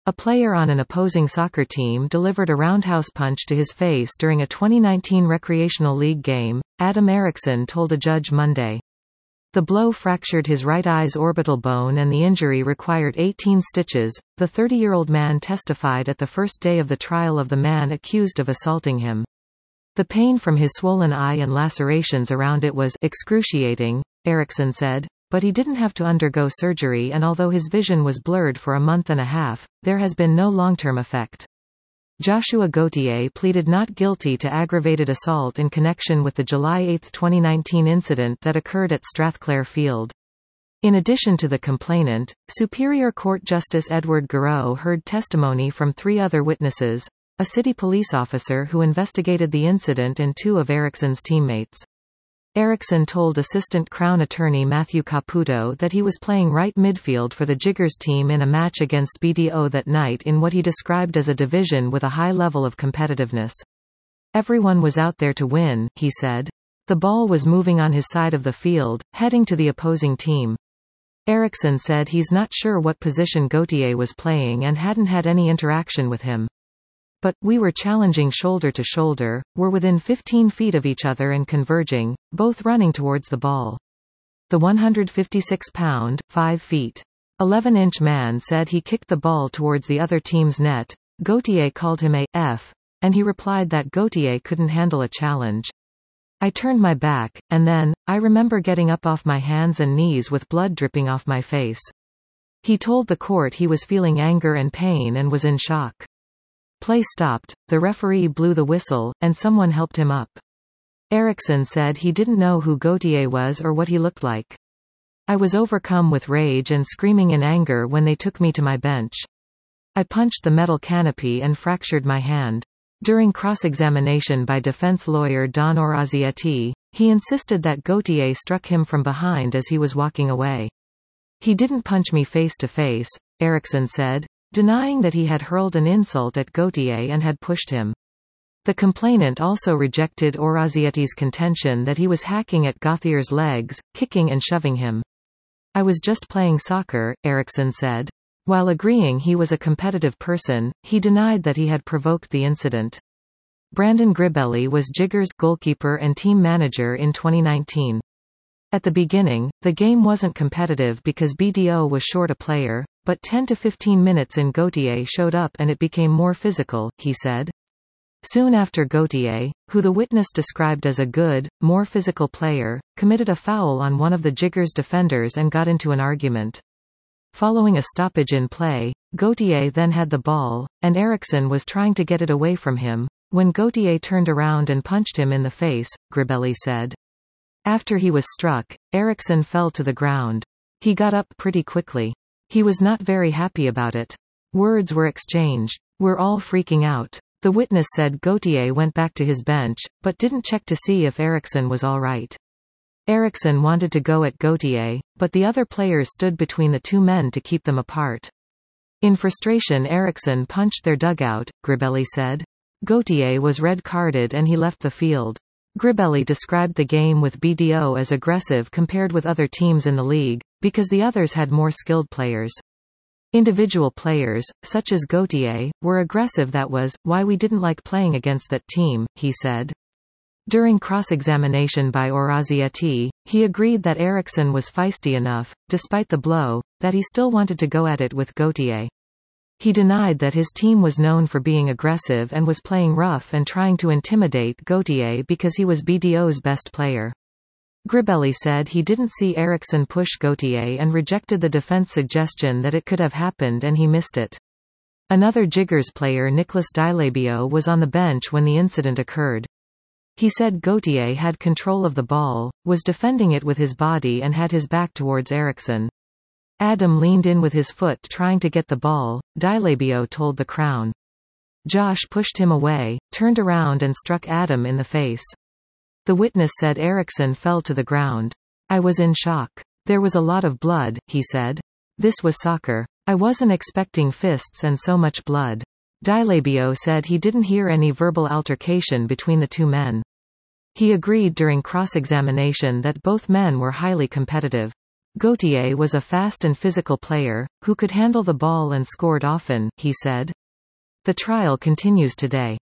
A player on an opposing soccer team delivered a roundhouse punch to his face during a 2019 recreational league game, Adam Eriksson told a judge Monday. The blow fractured his right eye's orbital bone and the injury required 18 stitches, the 30-year-old man testified at the first day of the trial of the man accused of assaulting him. The pain from his swollen eye and lacerations around it was excruciating, Eriksson said, but he didn't have to undergo surgery, and although his vision was blurred for a month and a half, there has been no long-term effect. Joshua Gauthier pleaded not guilty to aggravated assault in connection with the July 8, 2019 incident that occurred at Strathclair Field. In addition to the complainant, Superior Court Justice Edward Garreau heard testimony from 3 other witnesses, a city police officer who investigated the incident and 2 of Eriksson's teammates. Eriksson told Assistant Crown Attorney Matthew Caputo that he was playing right midfield for the Jiggers team in a match against BDO that night in what he described as a division with a high level of competitiveness. Everyone was out there to win, he said. The ball was moving on his side of the field, heading to the opposing team. Eriksson said he's not sure what position Gauthier was playing and hadn't had any interaction with him. But, we were challenging shoulder to shoulder, were within 15 feet of each other and converging, both running towards the ball. The 156-pound, 5 feet, 11-inch man said he kicked the ball towards the other team's net. Gauthier called him a F, and he replied that Gauthier couldn't handle a challenge. I turned my back, and then, I remember getting up off my hands and knees with blood dripping off my face. He told the court he was feeling anger and pain and was in shock. Play stopped, the referee blew the whistle, and someone helped him up. Eriksson said he didn't know who Gauthier was or what he looked like. I was overcome with rage and screaming in anger when they took me to my bench. I punched the metal canopy and fractured my hand. During cross-examination by defense lawyer Don Orazietti, he insisted that Gauthier struck him from behind as he was walking away. He didn't punch me face to face, Eriksson said, denying that he had hurled an insult at Gauthier and had pushed him. The complainant also rejected Orazietti's contention that he was hacking at Gauthier's legs, kicking and shoving him. I was just playing soccer, Eriksson said. While agreeing he was a competitive person, he denied that he had provoked the incident. Brandon Gribelli was Jiggers' goalkeeper and team manager in 2019. At the beginning, the game wasn't competitive because BDO was short a player, but 10 to 15 minutes in Gauthier showed up and it became more physical, he said. Soon after Gauthier, who the witness described as a good, more physical player, committed a foul on one of the Jiggers defenders and got into an argument. Following a stoppage in play, Gauthier then had the ball, and Eriksson was trying to get it away from him, when Gauthier turned around and punched him in the face, Gribelli said. After he was struck, Eriksson fell to the ground. He got up pretty quickly. He was not very happy about it. Words were exchanged. We're all freaking out. The witness said Gauthier went back to his bench, but didn't check to see if Eriksson was all right. Eriksson wanted to go at Gauthier, but the other players stood between the 2 men to keep them apart. In frustration, Eriksson punched their dugout, Gribelli said. Gauthier was red-carded and he left the field. Gribelli described the game with BDO as aggressive compared with other teams in the league, because the others had more skilled players. Individual players, such as Gauthier, were aggressive. That was why we didn't like playing against that team, he said. During cross-examination by Orazietti, he agreed that Eriksson was feisty enough, despite the blow, that he still wanted to go at it with Gauthier. He denied that his team was known for being aggressive and was playing rough and trying to intimidate Gauthier because he was BDO's best player. Gribelli said he didn't see Eriksson push Gauthier and rejected the defense suggestion that it could have happened and he missed it. Another Jiggers player, Nicholas Dilabio, was on the bench when the incident occurred. He said Gauthier had control of the ball, was defending it with his body and had his back towards Eriksson. Adam leaned in with his foot trying to get the ball, Dilabio told the Crown. Josh pushed him away, turned around and struck Adam in the face. The witness said Eriksson fell to the ground. I was in shock. There was a lot of blood, he said. This was soccer. I wasn't expecting fists and so much blood. Dilabio said he didn't hear any verbal altercation between the 2 men. He agreed during cross-examination that both men were highly competitive. Gauthier was a fast and physical player, who could handle the ball and scored often, he said. The trial continues today.